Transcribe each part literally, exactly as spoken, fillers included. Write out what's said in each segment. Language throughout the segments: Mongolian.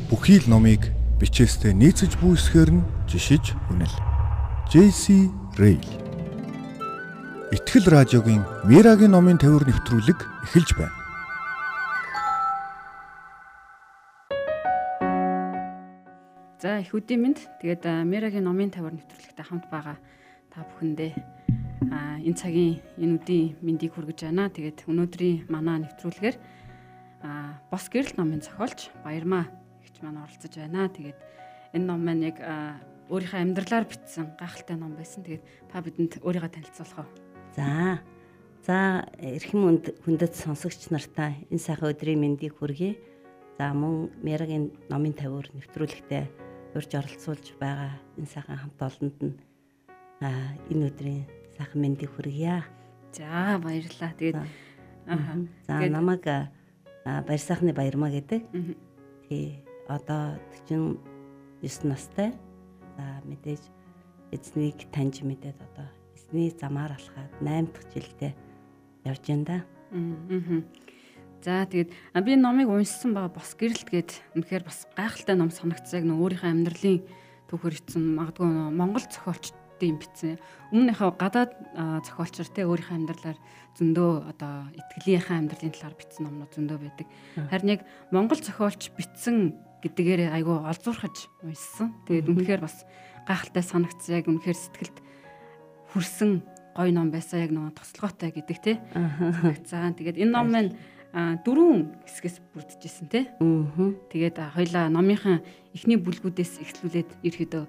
бүхий л номыг бичээстэй нийцэж бүсгээр нь жишиж үнэл. джей си Rail. Итгэл радиогийн Мирагийн номын тавир нэвтрүүлэг эхэлж байна. За их үдийн минь тэгээд Мирагийн номын тавир нэвтрүүлэгтэй хамт байгаа та бүхэндээ а энэ цагийн энэ үдийн мэндийг хүргэж байна. Тэгээд өнөөдрийн манай нэвтрүүлгээр а бос гэрэл номын зохиолч Баярмаа ихч маань оролцож байна. Тэгээд энэ ном маань яг өөрийнхөө амьдралаар бичсэн гайхалтай ном байсан. Тэгээд та бидэнд өөрийгөө танилцуулах уу? За. За эрхэм хүндэт сонсогч нартаа энэ сайхан өдрийн мэндийг хүргэе. За мөн Мирагийн номын тавир нэвтрүүлэгтээ урьж оролцуулж байгаа энэ сайхан хамт олонд нь энэ өдрийн сайхан мэндийг хүргье. За баярлалаа. Тэгээд за намайг баяр сайхны Баярмаа гэдэг. Тий одоо дөрвөн девять настай. За мэдээж эзнийг таньж мэдээд одоо эзний замаар алхаад восемь дахь жилдээ явж байна да. Аа. За тэгээд би номыг уншсан байгаа бос гэрэлт гээд үнэхээр бас гайхалтай ном санагдсаг нөө өөрийнхөө амьдралын түүхээр ицсэн магадгүй Монгол зохиолчдын юм бичсэн. Өмнөхөө гадаад зохиолчор те өөрийнхөө амьдралаар зөндөө одоо итгэлийнхээ амьдралын талаар бичсэн номнууд зөндөө байдаг. Харин яг Монгол зохиолч бичсэн гэдгээр айгүй олзуурхаж уншсан. Тэгээд үнэхээр бас гайхалтай санагдсан. Яг үнэхээр сэтгэлд хүрсэн гоё ном байсан. Яг нөгөө тослогоотой гэдэг те. За тэгээд энэ ном маань дөрвөн хэсгээс бүрдчихсэн те. Тэгээд хоёлаа номынхаа эхний бүлгүүдээс эхлүүлээд ерөөдөө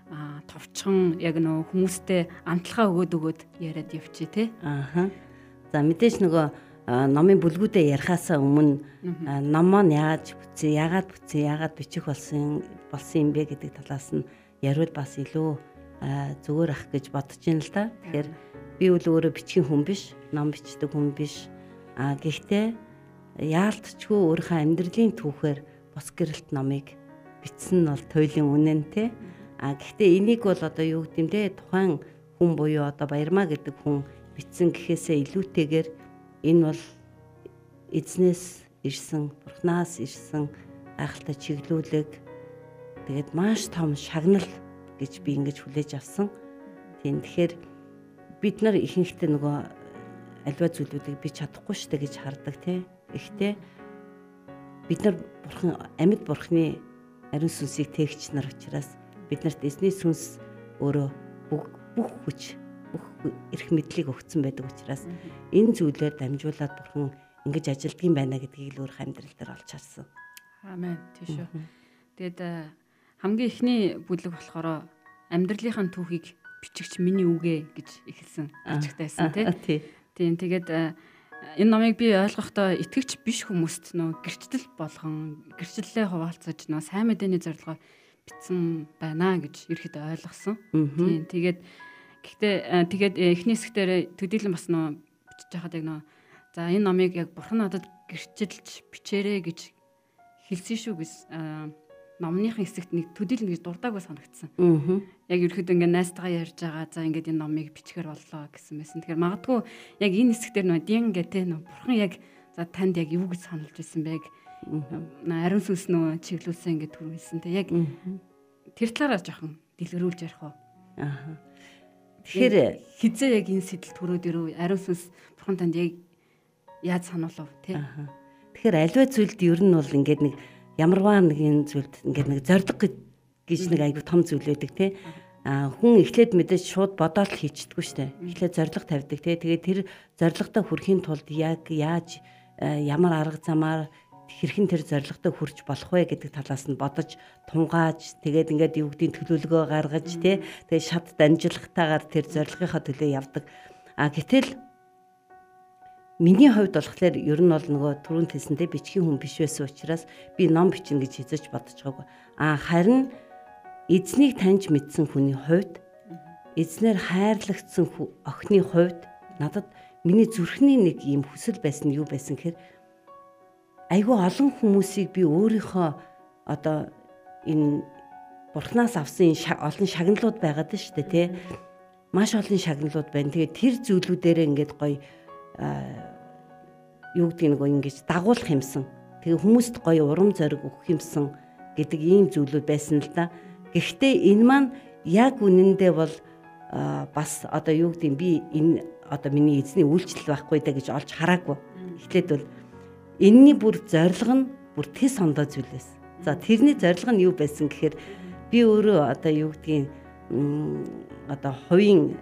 товчхон яг нөгөө хүмүүстэй амтлахаа өгөөд өгөөд яриад явчих те. Аа. За мэдээж нөгөө номын бүлгүүдээ ярихаасаа өмнө ном маань яаж бүтсэн, яагаад бүтсэн, яагаад бичих болсон болсон юм бэ гэдэг талаас нь яриул бас илүү зүгээр ах гэж бодож байна л да. Тэгэхээр би үл өөрөө бичгийн хүн биш, ном бичдэг хүн биш. А гэхдээ яалтчгүй өөрийнхөө амьдралын түүхээр бос гэрэлт номыг бичсэн нь бол туйлын үнэнтэй. А гэхдээ энийг бол одоо юу гэдэм бэ? Тухайн хүн буюу одоо Баярмаа гэдэг хүн бичсэн гэхээсээ илүүтэйгээр энэ бол эзнээс ирсэн, бурхнаас ирсэн гайхалтай чиглүүлэг. Тэгээд маш том шагнал гэж би ингэж хүлээж авсан. Тийм тэгэхээр бид нар ихэнхдээ нөгөө альва зүйлүүдийг бич чадахгүй штэ гэж хардаг тий. Гэхдээ бид нар бурхан амьд бурхны ариун сүнсийг тээгч нар учраас биднэрт эзний сүнс өөрөө бүх бүх хүч, бүх эрх мэдлийг өгсөн байдаг учраас энэ зүйлээр дамжуулаад бурхан ингэж ажилдгийм байна гэдгийг л өөрийнхөө амьдрал дээр олж харсан. Аамен. Тийш үү. Тэгээд хамгийн эхний бүлэг болохоор амьдралынхаа түүхийг бичигч миний үгээ гэж эхэлсэн бичгтэйсэн тий. Тийм тэгээд энэ номыг би ойлгохдоо итгэгч биш хүмүүст нөө гэрчлэл болгон гэрчлэлээ хуваалцаж нөө сайн мэдээний зорилгоор бичсэн байна гэж ерөөдөө ойлгосон. Тийм тэгээд гэхдээ тэгээд эхний хэсгээр төдийлөн бас нөө бичиж байхад яг нөө за энэ номыг яг бурхан надад гэрчилж бичээрэй гэж хэлсэн шүү гэж номныхын хэсэгт нэг төдийлөн гэж дурдаагүй санагдсан. Яг ерөөдөө ингээ найстайгаа ярьж байгаа. За ингээд энэ номыг бичгээр боллоо гэсэн мэсэн. Тэгэхээр магадгүй яг энэ хэсгээр нөө дин гэдэг нөө бурхан яг за танд яг юу гэж сануулж байсан бэ? Ариун сүнс нөө чиглүүлсэн ингээд түрүүлсэн. Тэг яг тэр талаараа жоохон дэлгэрүүлж ярих уу? Аа. Тэгэхээр хизээ яг энэ сэтэл төрөөд ирв ариун сүнс бурхан танд яг яаж сануулв те? Аа. Тэгэхээр аливаа зүйлд ер нь бол ингээд нэг ямарваа нэгэн зүйлд ингээд нэг зориг гэж нэг айгу том зүйл байдаг тий. А хүн эхлээд мэдээж шууд бодоол хийчихдэггүй штэ. Эхлээд зориг тавьдаг тий. Тэгээд тэр зоригтой хүрэхийн тулд яг яаж ямар арга замаар хэрхэн тэр зоригтой хүрч болох вэ гэдэг талаас нь бодож тунгааж тэгээд ингээд юу гэдгийг төлөвлөгөө гаргаж тий. Тэгээд шат дамжуулахтайгаар тэр зоригынхаа төлөө явдаг. А гэтэл миний хувьд болохоор ер нь бол нөгөө түрүүн хэлсэнтэй бичгийн хүн биш байсан учраас би ном бичнэ гэж хязгаарч бодож байгаагүй. А харин эзнийг таньж мэдсэн хүний хувьд эзнэр хайрлагдсан охины хувьд надад миний зүрхний нэг юм хүсэл байсан нь юу байсан гэхээр айгүй олон хүмүүсийг би өөрийнхөө одоо энэ бурхнаас авсан олон шагналууд байгаад шүү дээ тий. Маш олон шагналууд байна. Тэгээд тэр зүйлүүдээрээ ингээд гоё юу гэдэг нэг ингэж дагуулах юмсан. Тэгээ хүмүүст гоё урам зориг өгөх юмсан гэдэг ийм зүйлүүд байсан л да. Гэхдээ энэ маань яг үнэндээ бол бас одоо юу гэдэг би энэ одоо миний эзний үйлчлэл байхгүй даа гэж олж хараагүй. Эхлээд бол энэний бүр зорилго нь бүр тэс ондоо зүйл байсан. За тэрний зорилго нь юу байсан гэхээр би өөрөө одоо юу гэдгийг одоо хувийн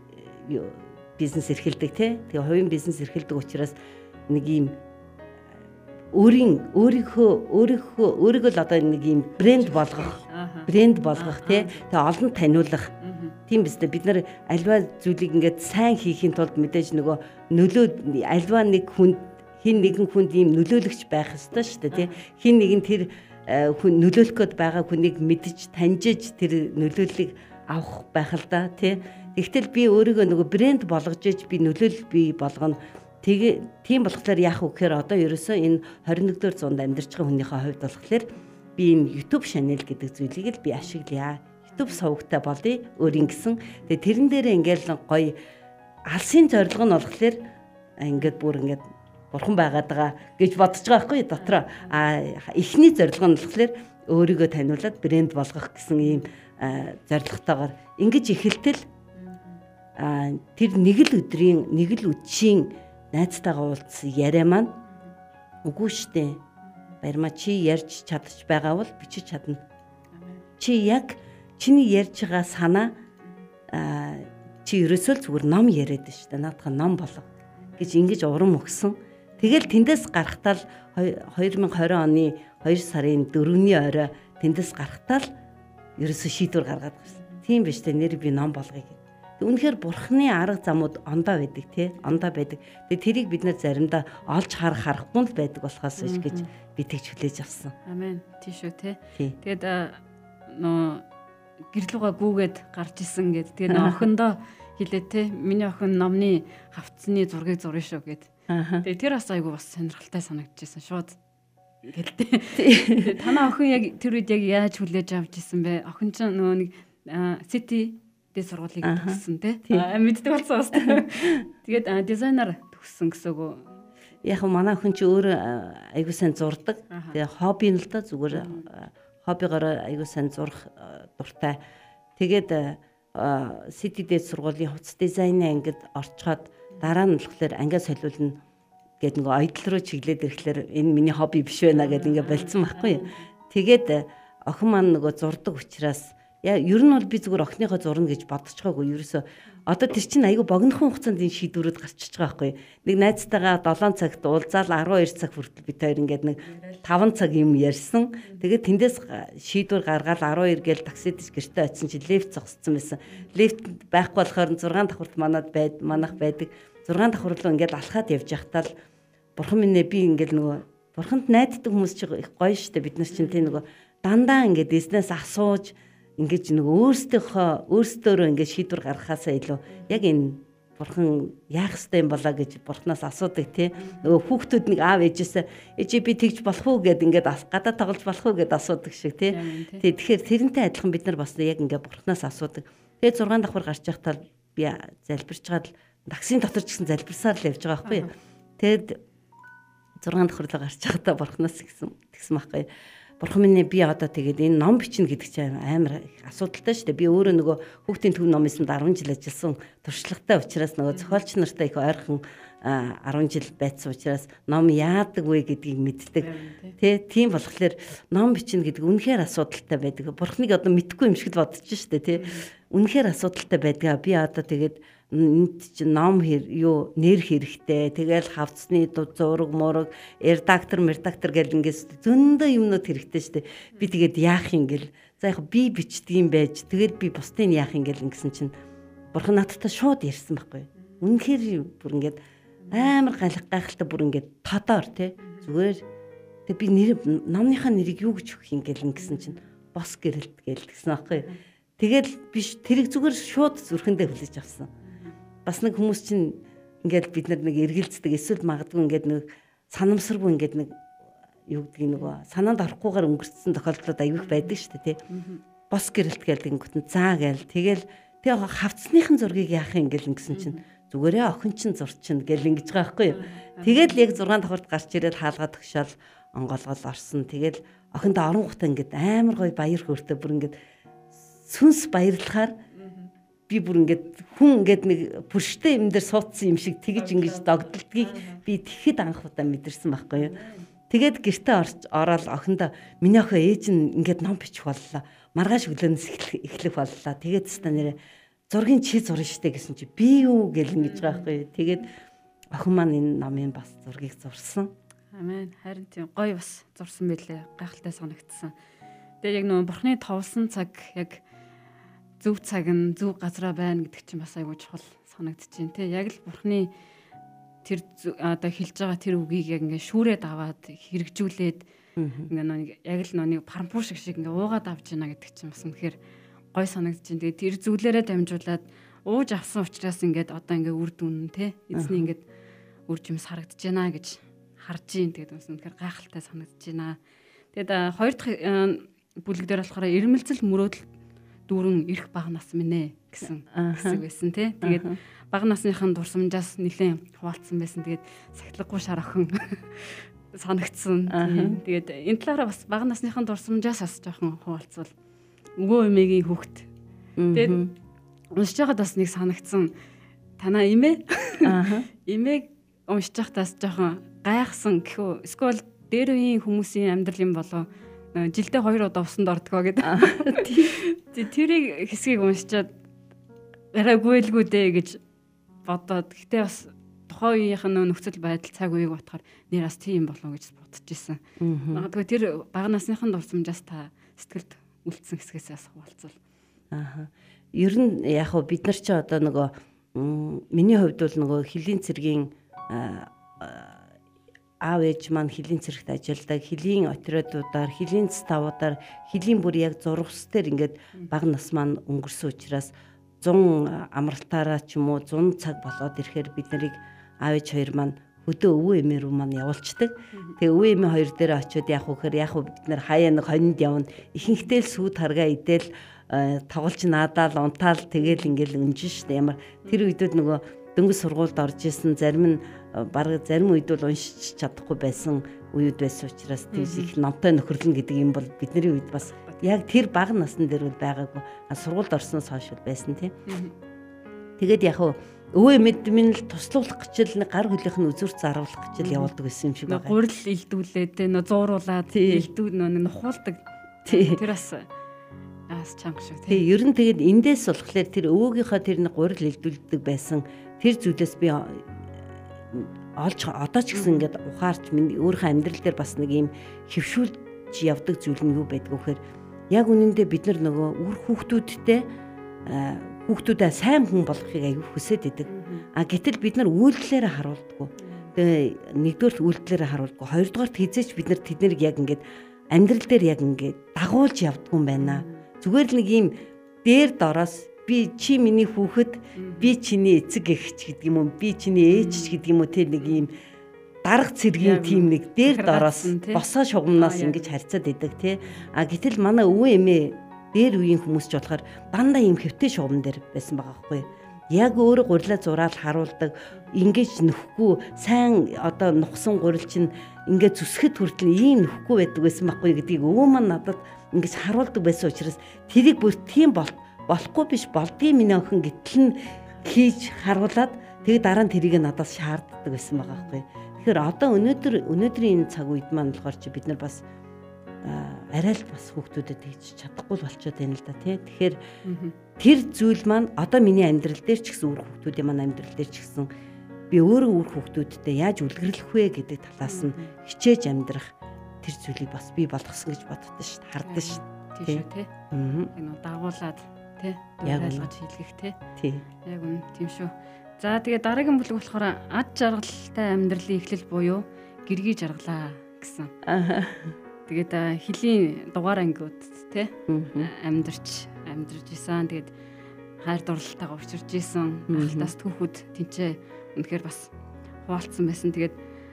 бизнес эрхэлдэг тий. Тэгээ хувийн бизнес эрхэлдэг учраас нэг ийм өөрийн өөрийнхөө өөрийнхөө өөрийгөө л одоо нэг ийм брэнд болгох брэнд болгох тий. Тэгээ олонд таниулах. Тийм биз дээ. Бид нар альва зүйлийг ингээд сайн хийхин тулд мэдээж нөгөө нөлөө альва нэг хүн хин нэгэн хүнд ийм нөлөөлөгч байх ёстой шүү дээ тий. Хин нэг нь тэр хүн нөлөөлөх гээд байгаа хүнийг мэдж таньжиж тэр нөлөөллийг авах байх л да тий. Тэгтэл би өөрийгөө нөгөө брэнд болгож иж би нөлөөлөл бий болгоно. Тэгээ тийм болохоор яах вэ гэхээр одоо ерөөсөө энэ хорин нэгдүгээр зуунд амьдарч байгаа хүнийхээ хувьд болохоор би энэ YouTube channel гэдэг зүйлийг л би ашиглая. YouTube сувгтай болъё өөрийн гэсэн. Тэгээ тэрэн дээрээ ингээл гоё алсын зорилго нь болохоор ингээд бүр ингээд бурхан байгаад байгаа гэж бодож байгаа байхгүй дотроо. А эхний зорилго нь болохоор өөрийгөө таниулаад брэнд болгох гэсэн ийм зорилготойгоор ингэж эхэлтэл а тэр нэг л өдрийн нэг л үдшийн найзтайгаа уулзсан яриа маань үгүй штэ. Баярмаа чи ярьж чадчих байгаа бол бичиж чадна. Чи яг чиний ярьж байгаа санаа чи ерөөсөө зүгээр ном яриад штэ. Наадах ном болов гэж ингэж урам өгсөн. Тэгэл тэндээс гарахтаа л две тысячи двадцать оны хоёр сарын дөрөвний орой тэндээс гарахтаа л ерөөсөө шийдвэр гаргаад гисэн. Тийм биш тэ нэр би ном болгоё гэх. Үнэхээр бурхны арга замууд ондоо байдаг тий ондоо байдаг. Тэгээ тэрийг бид нэр заримдаа олж харах харахгүй л байдаг болохоос ш гэж би тэгж хүлээж авсан. Амен. Тийш үү тий. Тэгээд нөө гэрлүүгээ гүүгээд гарч исэн гэд. Тэгээ нөө охиндоо хэлээ тий миний охин номны хавцсны зургийг зурна шүү гэд. Тэгээ тэр бас айгу бас сонирхолтой санагдчихсан шууд. Гэлтэй. Танаа охин яг тэр үед яг яаж хүлээж авч исэн бэ? Охин ч нөгөө нэг City дэ сургуулийг төгссөн тий. Мэддэг болсон бас. Тэгээд дизайнер төгссөн гэсэн үг үү? Яг манай охин чи өөр айгуу сайн зурдаг. Тэгээ хобби нь л да зүгээр хоббигоор айгуу сайн зурх дуртай. Тэгээд City дэ сургуулийн хувцас дизайны ангид орчход дараа нь болохоор ангиа солиулна гэд нөгөө аялал руу чиглээд ирэхлээр энэ миний хобби биш байна гэд ингээ болцсон байхгүй. Тэгээд охин маань нөгөө зурдаг учраас яа ер нь бол би зүгээр охиныхоо зурна гэж бодчихоогүй. Ерөөсөө одоо тэр чинь айгүй богинохон хугацаанд энэ шийдвэрүүд гарчиж байгаа байхгүй. Нэг найзтайгаа долоон цагт уулзаал арван хоёр цаг хүртэл бид хоёр ингээд нэг таван цаг юм ярьсан. Тэгээд тэндээс шийдвэр гаргаад арван хоёр гээл таксидж гэртээ очисон чи лифт зогссон байсан. Лифт байхгүй болохоор зургаан давхурт манад байд манах байдаг. зургаан давхар руу ингээд алхаад явж байхдаа л бурхан минь би ингээд нөгөө бурханд найддаг хүмүүс чи их гоё штэ бид нар чинь тийм нөгөө дандаа ингээд эзнээс асууж ингээд нөгөө өөрсдийнхөө өөрсдөө ингээд шийдвэр гаргахаасаа илүү яг энэ бурхан яах ёстой юм болоо гэж бурханаас асуудаг тий нөгөө хүүхдүүд нэг аав ээжээсээ ээжээ би тэгж болох уу гэд ингээд гадаа тоглож болох уу гэд асуудаг шиг тий тий тэгэхээр тэрнтэй адилхан бид нар бас яг ингээд бурханаас асуудаг тэгээ зургаан давхар гарч байхдаа би залбирч чад таксийн дотор ч гэсэн залбирсаар л явж байгаа байхгүй тэгэд зургаан давхар руу гарч байхдаа бурханаас гэсэн тэгсэн байхгүй бурхан минь би одоо тэгээд энэ ном бичнэ гэдэг чинь амар асуудалтай шүү дээ. Би өөрөө нөгөө хүүхдийн төв ном эсэнд арван жил ажилласан туршлагатай учраас нөгөө зохиолч нартай их ойрхон арван жил байцсан учраас ном яадаг вэ гэдгийг мэддэг. Тэ тийм болохоор ном бичнэ гэдэг үнэхээр асуудалтай байдаг. Бурханыг одоо мэдхгүй юм шиг л бодож шүү дээ. Тэ үнэхээр асуудалтай байдаг. Би одоо тэгээд энд чинь ном юу нэр хэрэгтэй. Тэгэл хавцсны зураг мураг редактор редактор гэл ингээс зөндөө юмнууд хэрэгтэй шүү дээ. Би тэгээд яах юм гэл. За яг би бичдэг юм байж. Тэгээд би бусдыг яах юм гэл ингэсэн чинь бурхан надтай шууд ярьсан байхгүй. Үнэхээр бүр ингээд амар галах гайхалтай бүр ингээд тодоор тий зүгээр. Тэгээд би нэр номныхаа нэрийг юу гэж өгөх юм гэл ингэсэн чинь бос гэрэлт гэл гэсэн байхгүй. Тэгэл биш тэрийг зүгээр шууд зүрхэндээ хүлээж авсан. Бас нэг хүмүүс чинь ингээд бид нар нэг эргэлздэг эсвэл магадгүй ингээд нэг санамсаргүй ингээд нэг юу гэдгийг нөгөө санаанд орохгүйгээр өнгөрцсөн тохиолдлууд аягүй байдаг шүү дээ тий. Бос гэрэлт гээл гингүүтэн заа гээл тэгэл тэгээ хавцсныхын зургийг яах юм гэл ингэсэн чинь зүгээрээ охин чинь зурчин гэл ингэж байгаа байхгүй юу. Тэгэл яг зургаан давхарт гарч ирээд хаалгаа төгшөөл онгоолгол орсон. Тэгэл охиндоо оронгуудаа ингээд амар гоё баяр хөөртэй бүр ингээд сүнс баярлахаар би бүр ингээд хүн ингээд нэг бүрштэй юм дээр суудсан юм шиг тэгж ингэж догдолдгийг би тэгэхэд анх удаа мэдэрсэн байхгүй юу. Тэгээд гэртээ орж ороод охиндоо миний охин ээж нь ингээд ном бичих боллоо. Маргааш өглөөнөөс эхлэх боллоо. Тэгээд та нэрээ зургийн чи зурна штэ гэсэн чи би юу гэл ингэж байгаа байхгүй юу. Тэгээд охин маань энэ номын бас зургийг зурсан. Амен. Харин тийм гоё бас зурсан байлээ. Гайхалтай санагдсан. Тэгээд яг нөгөө бурхны товлсон цаг яг зөв цаг нь зөв газараа байна гэдэг чинь бас айгүй чухал санагдчихээн тий. Яг л бурхны тэр одоо хэлж байгаа тэр үгийг яг ингээ шүүрээд аваад хэрэгжүүлээд ингээ нэг яг л нэг парампур шиг шиг ингээ уугаад авч байна гэдэг чинь бас үнэхээр гой санагдчихээн. Тэгээд тэр зүйлээрээ дамжуулаад ууж авсан учраас ингээд одоо ингээ үр дүн тий. Эзний ингээд үр жимс харагдаж байна гэж харж ийн. Тэгээд үнэхээр гайхалтай санагдаж байна. Тэгээд хоёр дахь бүлэг дээр болохоор ирмэлцэл мөрөөдөл дүүрэн ирэх бага нас минь ээ гэсэн хэсэг байсан тий. Тэгээд бага насныхын дурсамжаас нэлээд хуваалцсан байсан. Тэгээд сахилгагүй шар охин санагдсан. Тэгээд энэ талаараа бас бага насныхын дурсамжаас бас жоохон хуваалцвал өвөө эмээгийн хүүхэд. Тэгээд уншиж байгаад бас нэг санагдсан. Танаа эмээ? Эмээг уншиж байхдаа жоохон гайхсан гэхүү. Эсвэл дээр үеийн хүмүүсийн амьдрал юм болоо жилдээ хоёр удаа усанд ордгоо гэдэг. Тэрийг хэсгийг уншичаад арайгүй л гүдэ гэж бодоод гэтээ бас тухайн үеийнхэн нөхцөл байдал цаг үеийг бодохоор нэр бас тийм болов гэж бодож исэн. Магадгүй тэр бага насныхын дурсамжаас та сэтгэлд үлдсэн хэсгээс бас хуваалцвал. Аа. Ер нь яг хөө бид нар ч одоо нөгөө миний хувьд бол нөгөө хилийн цэргийн аав ээж маань хилийн цэрэгт ажилладаг, хилийн отрядуудаар, хилийн ставуудаар, хилийн бүр яг зургас дээр ингээд бага нас маань өнгөрсөн учраас зун амралтаараа ч юм уу зун цаг болоод ирэхээр бид нарыг аав ээж хоёр маань хөдөө өвөө эмээ рүү маань явуулцдаг. Тэгээ өвөө эмээ хоёр дээр очиод яг үхээр яг бид нар хаяа нэг хонинд явна. Ихэнхдээ л сүү таргаа идэл тоглож наадаал унтаал тэгэл ингээл өнжин штэ. Ямар тэр үедүүд нөгөө дөнгөж сургуульд орж исэн зарим нь бараг зарим үед бол уншиж чадахгүй байсан үеуд байсан учраас тийш их номтой нөхөрлөн гэдэг юм бол бидний үед бас яг тэр бага насны дээр бол байгаагүй. Сургуульд орсноос хойш байсан тийм. Тэгээд яг өвөө эмэд минь л туслуулах гэж л гар хөлийнх нь үзүрт заруулах гэж л явуулдаг байсан юм шиг байгаа. Гурил илдүүлээд нөө зууруулаад илдүү нөө нухуулдаг. Тэр бас аас чанга шүү тийм. Ер нь тэгээд эндээс болохоор тэр өвөөгийнхөө тэр нэг гурил илдүүлдэг байсан тэр зүйлээс би олж одоо ч гэсэн ингээд ухаарч минь өөрийнхөө амьдрал дээр бас нэг юм хөвшүүлж явдаг зүйл нь юу байдг вэ гэхээр яг үнэндээ бид нар нөгөө үр хүүхдүүдтэй хүүхдүүдээ сайн хүн болохыг аягүй хүсэж идэг. А гэтэл бид нар үйлдэлээрээ харуулдаггүй. Тэгээ нэгдүгээр үйлдэлээрээ харуулдаггүй. Хоёрдугаарт хизээч бид нар тэднийг яг ингээд амьдрал дээр яг ингээд дагуулж явдггүй юм байна. Зүгээр л нэг юм дээр дороос би чи миний хүүхэд, би чиний эцэг эгч гэдэг юм уу, би чиний ээж гэдэг юм уу, тэр нэг юм дарга цэргийн тим нэг дээр дороос босоо шугамнаас ингэж харьцаад идэг тий. А гэтэл манай өвөө эмээ дээр үеийн хүмүүс ч болохоор дандаа юм хэвтэй шугам дээр байсан байгаа байхгүй. Яг өөрөө гурилаа зураал харуулдаг, ингэж нөхгүй сайн одоо нухсан гурил чинь ингээд зүсгэд хүртэл ийм нөхгүй байдаг байсан байхгүй гэдгийг өвөө маань надад ингэж харуулдаг байсан учраас тэрийг бүр тийм бол болохгүй биш болдгийн миний охин гэтэл нь хийж харуулад тэгээ дараа нь тэрийг надаас шаарддаг байсан байгаа байхгүй. Тэгэхээр одоо өнөөдөр өнөөдрийн энэ цаг үед маань болохоор чи бид нар бас арай л бас хүүхдүүдэд хийж чадахгүй болчиход байна л да тий. Тэгэхээр тэр зүйл маань одоо миний амьдрал дээр ч гэсэн үр хүүхдүүдийн маань амьдрал дээр ч гэсэн би өөрөө үр хүүхдүүдтэй яаж үлгэрлэх вэ гэдэг талаас нь хичээж амьдрах тэр зүйлийг бас би болгосон гэж боддоо шүү дээ. Хардсан шүү дээ. Тийм шүү тий. Аа. Энэ дагуулад тий. Ойлгож хийлгэх тий. Тий. Яг үн тийм шүү. За тэгээ дараагийн бүлэг болохоор ад жаргалтай амьдралын эхлэл буюу гэргий жаргалаа гэсэн. Аа. Тэгээд хилийн дугаар ангиуд тий амьдарч амьдарч исэн. Тэгээд хайр дурлалтайгаа учирч исэн. Ахалтаас түүхүүд тэнцээ үнэхээр бас хуваалцсан байсан. Тэгээд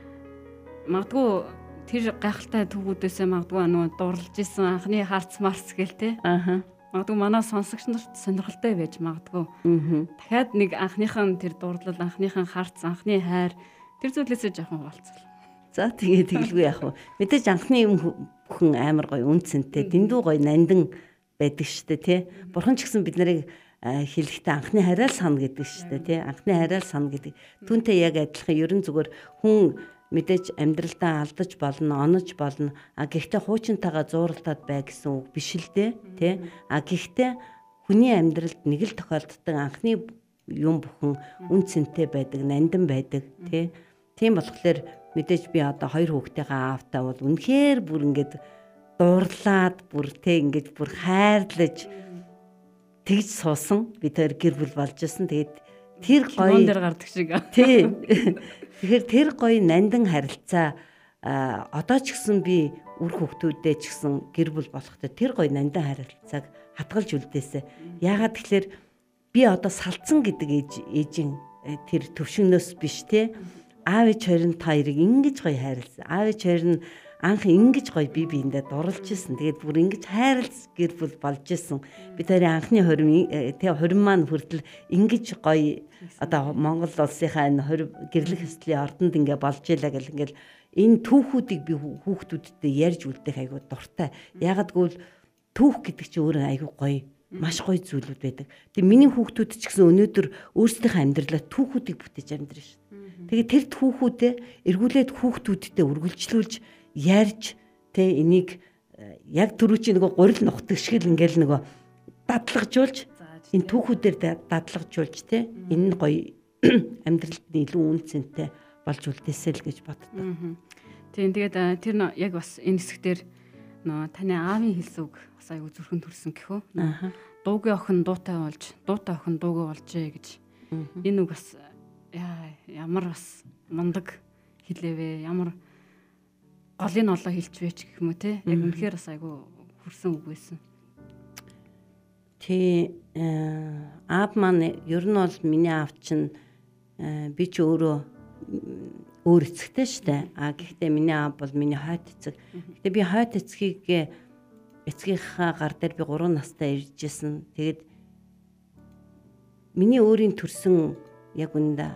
магадгүй тэр гайхалтай түүхүүдээсээ магадгүй нөгөө дурлж исэн анхны харц марц гээл тий. Аа. Магадгүй манай сонсогч нарт сонирхолтой байж магадгүй. Аа. Дахиад нэг анхныхан тэр дурлал, анхныхан харц, анхны хайр тэр зүйлээсээ жоохон хуваалцвал. За тэгээ тэгэлгүй яах вэ? Мэдээж анхны юм бүхэн амар гоё үнцэнтэй, дэндүү гоё нандин байдаг штэ тий. Бурхан ч гэсэн бид нарыг хэлэхдээ анхны хариал сана гэдэг штэ тий. Анхны хариал сана гэдэг. Түүнтэй яг адилхан ерөн зүгээр хүн мэдээж амьдралдаа алдаж болно, онож болно. А гэхдээ хуучинтайгаа зууралтаад бай гэсэн үг биш л дээ тий. А гэхдээ хүний амьдралд нэг л тохиолддог анхны юм бүхэн үнцэнтэй байдаг, нандин байдаг тий. Тийм болохоор мэдээж би одоо хоёр хүүхдийнхээ аавтаа бол үнэхээр бүр ингээд дуурлаад бүр тий ингээд бүр хайрлаж тэгж суусан би тэр гэр бүл болж исэн. Тэгээд тэр гоё кинон дээр гардаг шиг. Тий. Тэгэхээр тэр гоё нандин харилцаа одоо ч гэсэн би үр хөвгтүүдээ ч гэсэн гэр бүл болохтой тэр гоё нандин харилцааг хатгалж үлдээсэ. Яагаад тэгэхээр би одоо салцсан гэдэг ээж ээжийн тэр төвшгнөөс биш те. Аав ээж хоёр нь та хоёрыг ингэж гоё хайрлсан. Аав ээж хоёр нь анх ингэж гоё бие биендээ дурлж исэн. Тэгээд бүр ингэж хайрлц гэр бүл болж исэн. Би тэрийн анхны хорим тэг хорим маань хүртэл ингэж гоё одоо Монгол улсынхаа энэ гэрлэх ёслолын ордонд ингээ болж илаа гэл ингээл энэ түүхүүдийг би хүүхдүүдтэй ярьж үлдээх айгуу дуртай. Ягаад гэвэл түүх гэдэг чинь өөрөө айгуу гоё маш гоё зүйлүүд байдаг. Тэгээ миний хүүхдүүд ч гэсэн өнөөдөр өөрсдийнхөө амьдралаа түүхүүдийг бүтээж амьдрын шүү. Тэгээ тэр түүхүүдээ эргүүлээд хүүхдүүдтэй үргэлжлүүлж ярьж тэ энийг яг түрүү чи нөгөө гурил нухдаг шиг л ингээл нөгөө дадлагжуулж энэ түүхүүдээр дадлагжуулж тэ энэ нь гоё амьдралд илүү үнцэнтэй болж үлдээсэй л гэж боддог. Тийм тэгээд тэр яг бас энэ хэсгээр нөө таны аавын хэлсэн үг бас аюу зүрхэн төрсөн гэхөө. Дуугийн охин дуутай болж, дуутай охин дуугүй болжээ гэж. Энэ үг бас ямар бас мундаг хэлээвэ, ямар голын олоо хэлчихвэ ч гэх юм уу те. Яг үнэхээр бас аюу хүрсэн үг байсан. Тэ аав маань ер нь бол миний аав чинь би ч өөрөө өөр эцэгтэй штэ. А гэхдээ миний аав бол миний хойд эцэг. Гэтэ би хойд эцгийг эцгийнхаа гар дээр би гурван настай иржсэн. Тэгээд миний өөрийн төрсөн яг үнэндээ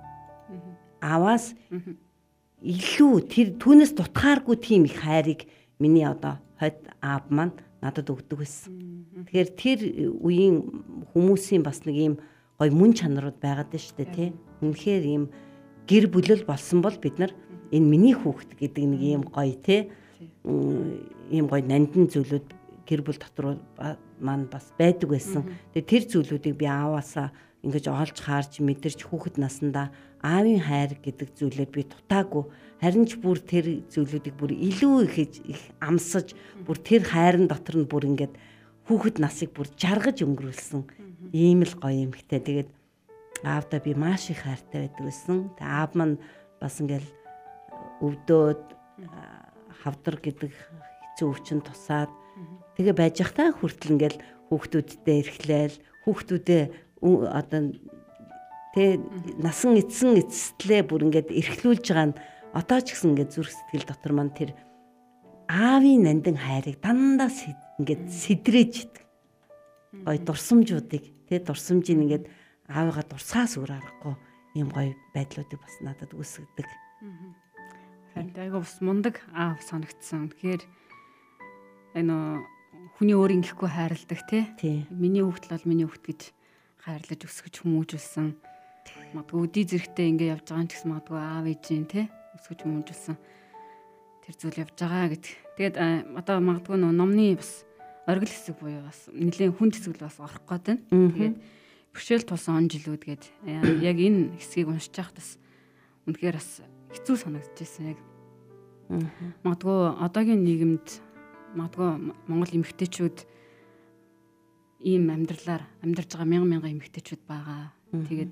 аваас илүү тэр түүнээс дутхааргүй тийм их хайрыг миний одоо хойд аав маань надад өгдөг байсан. Тэгэхээр тэр үеийн хүмүүсийн бас нэг ийм гоё мөн чанарууд байгаад байна шүү дээ тий. Үнэхээр ийм гэр бүлэл болсон бол бид нар энэ миний хүүхэд гэдэг нэг ийм гоё тий ийм гоё нандин зүйлүүд гэр бүл дотор маань бас байдаг байсан. Тэгээ тэр зүйлүүдийг би ааваасаа ингэж олж харж мэдэрч хүүхэд наснда аавын хайр гэдэг зүйлээр би дутаагүй. Харин ч бүр тэр зүйлүүдийг бүр илүү их их амсаж бүр тэр хайрын дотор нь бүр ингээд хүүхэд насыг бүр жаргаж өнгөрүүлсэн ийм л гоё юмхтэй. Тэгээд аавдаа би маш их хайртай байдаг байсан. Тэгээ аав маань бас ингээл өвдөөд хавдар гэдэг хэцүү өвчин тусаад тэгээ байж захтаа хүртэл ингээл хүүхдүүдтэй эрхлээл хүүхдүүдээ одоо тэ насан эцсэн эцэстлээ бүр ингээд эрхлүүлж байгаа нь одоо ч гэсэн ингээд зүрх сэтгэл дотор маань тэр аавын нандин хайрыг дандаа ингээд сэдрэж идэг. Гоё дурсамжуудыг тэ дурсамжийг ингээд аавыгаа дурсаас өөр аргагүй ийм гоё байдлуудыг бас надад үүсгдэг. Айгу бас мундаг аав санагдсан. Тэгэхээр энэ хүний өөр ингэхгүй хайрладаг тий. Миний хүүхдэл бол миний хүүхд гэж хайрлаж өсгөж хүмүүжүүлсэн. Магадгүй үдий зэрэгтэй ингэ явж байгаа ч гэсэн магадгүй аав ээжийн тий өсгөж хүмүүжүүлсэн. Тэр зүйл явж байгаа гэд. Тэгээд одоо магадгүй номны бас оргил хэсэг буюу бас нэлийн хүнд хэсэг бас орох гээд байна. Тэгээд бэрхшээл тулсан он жилүүд гээд яг энэ хэсгийг уншиж байхад бас үнэхээр бас хэцүү санагдчихсэн яг. Магадгүй одоогийн нийгэмд магадгүй Монгол эмэгтэйчүүд ийм амьдралаар амьдарч байгаа мянган мянган эмэгтэйчүүд байгаа. Тэгээд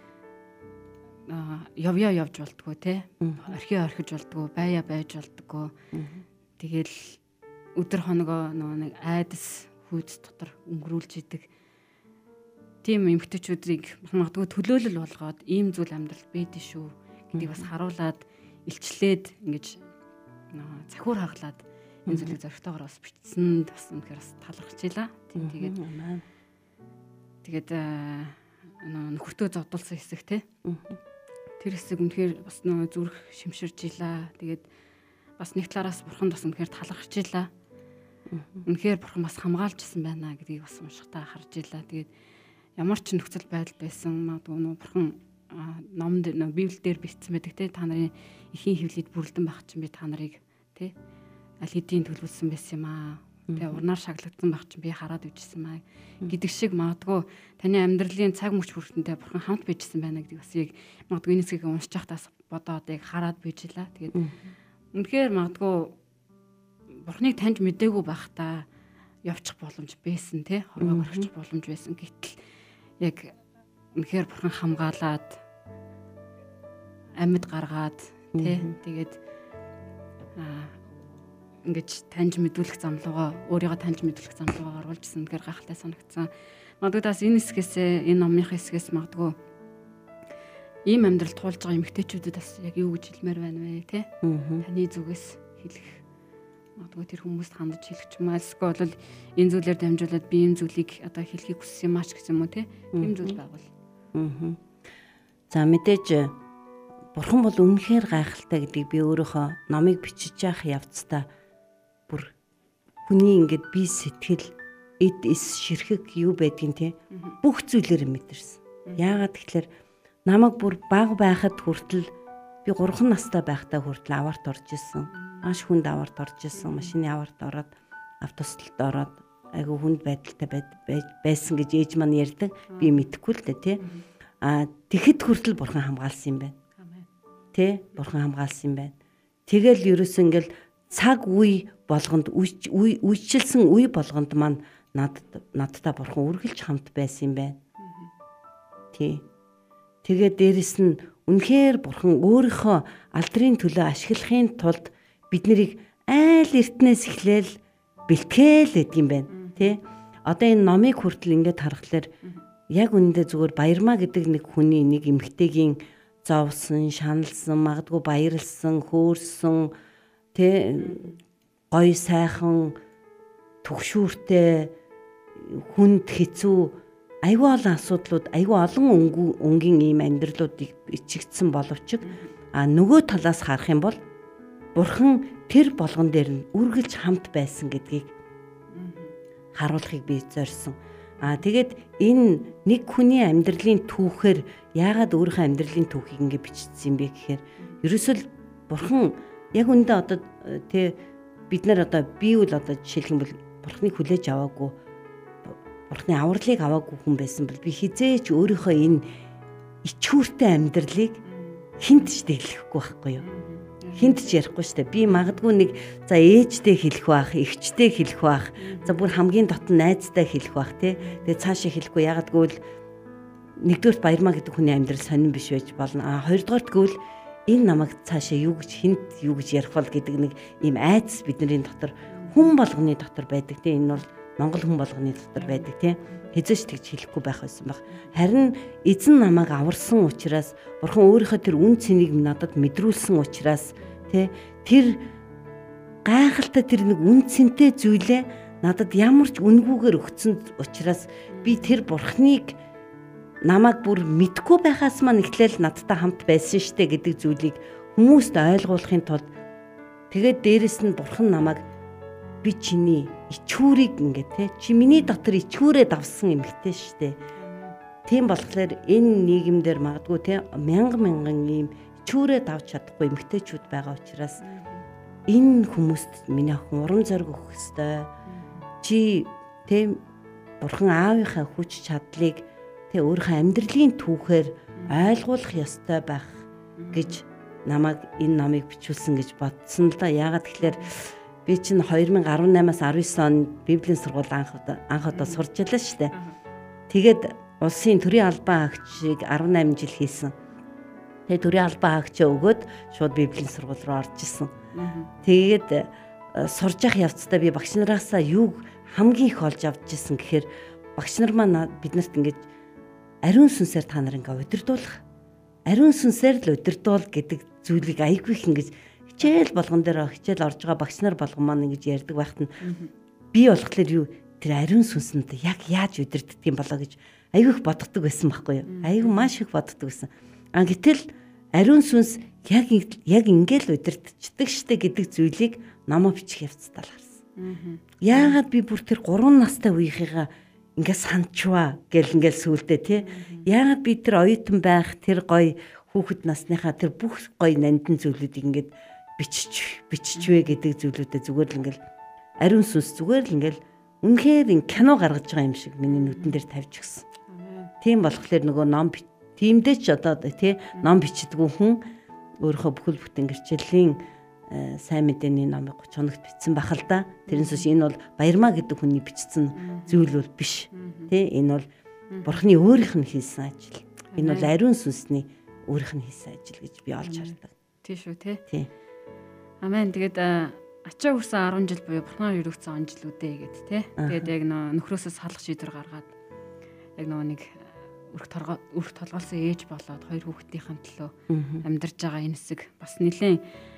явъя явж болтгоо те. Орхио орхиж болтгоо, байя байж болтгоо. Тэгэл өдөр хоногоо нөгөө нэг айдас хүйц дотор өнгөрүүлж идэг. Тийм эмэгтэйчүүдийг магадгүй төлөөлөл болгоод ийм зүйл амьдрал бийдэн шүү гэдгийг бас харуулад илчлээд ингэж захиур хаглаад энэ зүйлийг зөрөгтэйгээр бас бичсэн бас үнэхээр бас талархчихлаа. Тийм тэгээд тэгээд нөхөртөө зодуулсан хэсэг те. тэр хэсэг үнэхээр бас нөгөө зүрх шимширж илаа. Тэгээд бас нэг талаараас бурхан бас үнэхээр талархаж илаа. Үнэхээр бурхан бас хамгаалжсэн байна гэдгийг бас уншихтаа харж илаа. Тэгээд ямар ч нөхцөл байдал байсан магадгүй нөгөө бурхан номд Библи дээр бичсэн байдаг те та нарын эхийн хөвлөд бүрэлдэн байх чинь би та нарыг те аль хэдийн төлөвлөсөн байсан юм аа. Тэгээ урнаар шаглагдсан байх чинь би хараад ивжсэн маа гэдэг шиг магадгүй таны амьдралын цаг мөч бүртэнтэй бурхан хамт байжсэн байна гэдэг бас яг магадгүй энэ хэсгийг уншиж байхдаас бодоод яг хараад bijлаа. Тэгээд үнэхээр магадгүй бурханыг таньж мэдээгүй байхдаа явчих боломж байсан те хорвоог орчих боломж байсан. Гэтэл яг үнэхээр бурхан хамгаалаад амьд гаргаад тий тэгээд аа ингэж таньж мэдүүлэх замлуугаа өөрийгөө таньж мэдүүлэх замлуугаа оруулжсэн үнээр гайхалтай санагдсан. Магадгүй тас энэ хэсгээс энэ номын хэсгээс магадгүй ийм амьдрал туулж байгаа эмэгтэйчүүдэд бас яг юу гэж хэлмээр байна вэ тий таны зүгээс хэлэх магадгүй тэр хүмүүст хандаж хэлэх ч юм уу эсвэл бол энэ зүйлээр дамжуулаад би энэ зүйлийг одоо хэлхийг хүссэн юм ач гэсэн юм уу тий тийм зүйл байгуул. Аа. За мэдээж бурхан бол үнэхээр гайхалтай гэдгийг би өөрөөхөө номыг бичиж явах явцдаа бүр хүний ингээд бие сэтгэл эд эс ширхэг юу байдгийг те бүх зүйлээр мэдэрсэн. Яагаад тэгэхээр намайг бүр бага байхад хүртэл би гурван настай байхдаа хүртэл аварт орж исэн. Маш хүнд аварт орж исэн. Машины аварт ороод автостолд ороод айгу хүнд байдалтай байсан гэж ээж маань ярьдаг. Би мэдэхгүй л дээ те. А тэгэхэд хүртэл бурхан хамгаалсан юм байна. Тэ бурхан хамгаалсан юм байна. Тэгэл ерөөс ингээл цаг үе болгонд үечлсэн үе болгонд маань над надтай бурхан үргэлж хамт байсан юм байна. Тий. Тэгээд дээрэс нь үнэхээр бурхан өөрийнхөө алдрын төлөө ашиглахын тулд бид нарыг айл эртнээс эхлээл бэлтгээл гэдэг юм байна. Тий. Одоо энэ номыг хүртэл ингээд харахаар яг үнэндээ зүгээр Баярмаа гэдэг нэг хүний нэг эмэгтэйгийн зовсон, шаналсан, магадгүй баярлсан, хөөрсөн, тэ гоё сайхан түгшүүртэй хүнд хэцүү аюу олон асуудлууд, аюу олон өнгийн ийм амьдралуудыг ичигдсэн боловч а нөгөө талаас харах юм бол бурхан тэр болгон дээр нь үргэлж хамт байсан гэдгийг харуулахыг би зорьсон. А тэгээд энэ нэг хүний амьдралын түүхээр яагаад өөрийнхөө амьдралын түүхийг ингэ бичсэн юм бэ гэхээр ерөөсөл бурхан яг үндэ одоо тэ бид нар одоо би үл одоо жишээлх юм бол бурханыг хүлээж аваагүй бурханы авралыг аваагүй хүн байсан бол би хизээч өөрийнхөө энэ ичхүүртэй амьдралыг хинт ч дэглэхгүй байхгүй юу? Хинт ч ярихгүй штэ. Би магадгүй нэг за ээжтэй хэлэх байх, эгчтэй хэлэх байх, за бүр хамгийн дотн найзтай хэлэх байх тий. Тэгээ цаашаа хэлэхгүй ягаад гэвэл нэгдүгээрт Баярмаа гэдэг хүний амьдрал сонирн биш байж болно. А хоёрдугаарт гэвэл энэ намайг цаашаа юу гэж хинт юу гэж ярих бол гэдэг нэг ийм айдас бидний дотор хүн болгоны дотор байдаг тий. Энэ бол Монгол хүн болгоны дотор байдаг тий. Хэзээ ч тэгж хэлэхгүй байх байсан баг. Харин эзэн намайг аварсан учраас бурхан өөрийнхөө тэр үн цэнийг надад мэдрүүлсэн учраас тий тэр гайхалтай тэр нэг үн цэнтэй зүйлээ надад ямар ч үнгүүгээр өгсөн учраас би тэр бурханыг намайг бүр мэдгүй байхаас маань эхлээл надтай хамт байсан штэ гэдэг зүйлийг хүмүүст ойлгуулахын тулд тэгээд дээрэс нь бурхан намайг би чиний ичхүүрийг ингээд те чи миний дотор ичхүүрээ давсан эмэгтэй штэ. Тийм болохоор энэ нийгэмдэр магадгүй те мянган мянган ийм ичхүүрээ давж чадахгүй эмэгтэйчүүд байгаа учраас энэ хүмүүст миний охин урам зориг өгөх ёстой. Чи те бурхан аавынхаа хүч чадлыг те өөрийнхөө амьдралын түүхээр ойлгуулах ёстой байх гэж намайг энэ номыг бичүүлсэн гэж бодсон л да. Яагаад тэгэхээр би чинь two thousand eighteen-аас nineteen он Библийн сургууль анх анх удаа сурч байлаа шүү дээ. Тэгээд улсын төрийн албан хаагчийг eighteen жил хийсэн. Тэгээд төрийн албан хаагчаа өгөөд шууд Библийн сургууль руу орж исэн. Тэгээд сурж явах явцдаа би багш нараасаа юу хамгийн их олж авч исэн гэхээр багш нар маань биднэрт ингэж ариун сүнсээр та нар ингээ удирдуулах. Ариун сүнсээр л удирдуул гэдэг зүйлийг айгүй их ингэж хичээл болгон дээр хичээл орж байгаа багш нар болгон маань ингэж ярьдаг байхад нь би болохоор юу тэр ариун сүнсэнд яг яаж удирддаг юм болоо гэж айгүй их боддог байсан байхгүй юу? Айгүй маш их боддог байсан. А гэтэл ариун сүнс яг яг ингээл удирдчдаг штэ гэдэг зүйлийг номоо бичих явцдаа л харсан. Яагаад би бүр тэр гурван настай үеийнхээ ингээд санчваа гэл ингээд сүулдэ тий. Яагаад би тэр оюутан байх тэр гоё хүүхэд насныхаа тэр бүх гоё нандин зүйлүүдийг ингээд бичиж биччихвэ гэдэг зүйлүүдэд зүгээр л ингээд ариун сүнс зүгээр л ингээд үнэхээр ин кино гаргаж байгаа юм шиг миний нүдэн дээр тавьж гисэн. Тийм болохоор нөгөө ном тиймдээ ч одоо тий ном бичдэггүй хүн өөрийнхөө бүхэл бүтэн гэрчлэлийн сайн мэдээний номыг гуч хоногт бичсэн бах л да. Тэрнээс энэ бол Баярмаа гэдэг хүний бичсэн зүйл бол биш. Тэ энэ бол Бурхны өөрийнх нь хийсэн ажил. Энэ бол ариун сүнсний өөрийнх нь хийсэн ажил гэж би олж хардаг. Тийм шүү тий. Тий. Амен. Тэгээд ачаа хүрсэн арван жил буюу Бурхнаар өргөцсөн он жилүүдээ гээд тий. Тэгээд яг нөхрөөсөө салах шийдвэр гаргаад яг нөгөө нэг өрх торгоо өрх толгоолсон ээж болоод хоёр хүүхдийн төлөө амьдарч байгаа энэ хэсэг бас нэлээд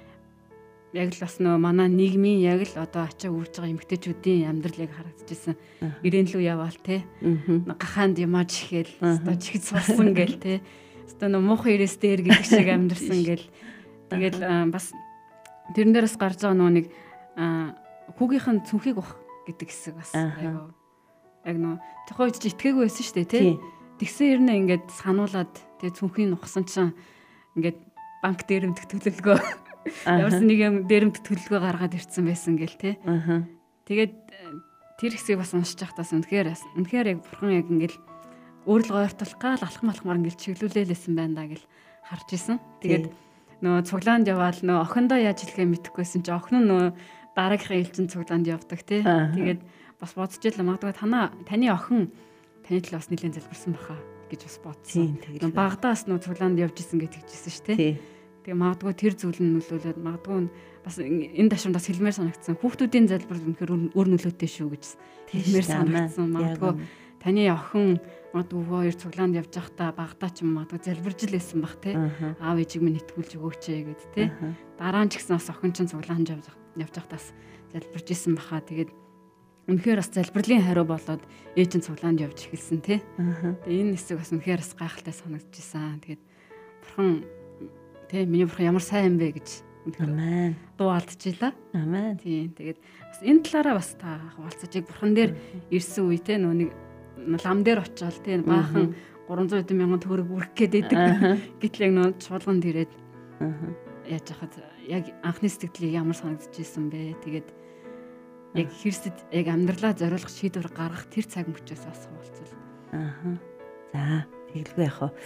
яг л бас нөө манай нийгмийн яг л одоо ачаа үрж байгаа эмэгтэйчүүдийн амьдралыг харагдчихсан. Ирээн лүү яваал те. Гахаанд ямаач ихээл одоо чихц болсон гээл те. Одоо нөө муухай ирээс дээр гэдэг шиг амьдэрсэн гээл. Тэгэл бас тэрэн дээрээс гарч байгаа нөө нэг хүүгийнхэн цүнхийг уух гэдэг хэсэг бас яг яг нөө тохойж итгээгүй байсан шүү дээ те. Тэгсэн ирнэ ингээд сануулад тэгээ цүнхийг ухсан чинь ингээд банк дээрэмдэх төлөвлөгөө ямарсан нэг юм дээрэмдэх төлөвлөгөө гаргаад ирсэн байсан гэл те. Тэгээд тэр хэсгийг бас уншиж байхдаас үнэхээр үнэхээр яг бурхан яг ингээд өөрлөгөө ойртуулах гал алхам алхмаар ингээд чиглүүлээлсэн байна да гэл харж исэн. Тэгээд нөө цуглаанд яваал нөө охиндоо яаж хэлэхээ мэдэхгүйсэн чи охин нь нөө дараагийнхаа ээлжин цуглаанд явдаг те. Тэгээд бас бодчихлаа магадгүй танаа таны охин таны төлөө бас нэлээд залбирсан баха гэж бас бодсон. Багадаас нөө цуглаанд явж исэн гэж хэлжсэн шүү те. Тэгээ магадгүй тэр зүйл нь нөлөөлөд магадгүй бас энэ ташрамд бас хэлмээр санагдсан. Хүүхдүүдийн залбир үнэхээр өөр нөлөөтэй шүү гэж хэлмээр санагдсан. Магадгүй таны охин магадгүй хоёр цуглаанд явж байхдаа багадаа ч юм магадгүй залбирж л байсан бах те. Аав ээжийг минь итгүүлж өгөөч гэд те. Дараа нь ч гэсэн бас охин чинь цуглаанд явж явж байхдаас залбирж исэн баха. Тэгээд үнэхээр бас залбирлын хариу болоод ээж нь цуглаанд явж эхэлсэн тий. Тэгээ энэ хэсэг бас үнэхээр бас гайхалтай санагдчихсан. Тэгээд бурхан тий миний бурхан ямар сайн юм бэ гэж амен дуу алдчихлаа. Амен. Тий. Тэгээд бас энэ талаараа бас та хаваалцаж яг бурхан дээр ирсэн үе тий нөө нэг лам дээр очиод тий баахан гурван зуун мянган төгрөг үрэх гээд байдаг. Гэтэл яг нөө чуулганд ирээд яаж яхад яг анхны сэтгэлийг ямар санагдчихсэн бэ. Тэгээд яг Христэд яг амьдралаа зориулах шийдвэр гаргах тэр цаг мөчөөс бас хуваалцвал. Аа. За, тэгэлгүй яах вэ?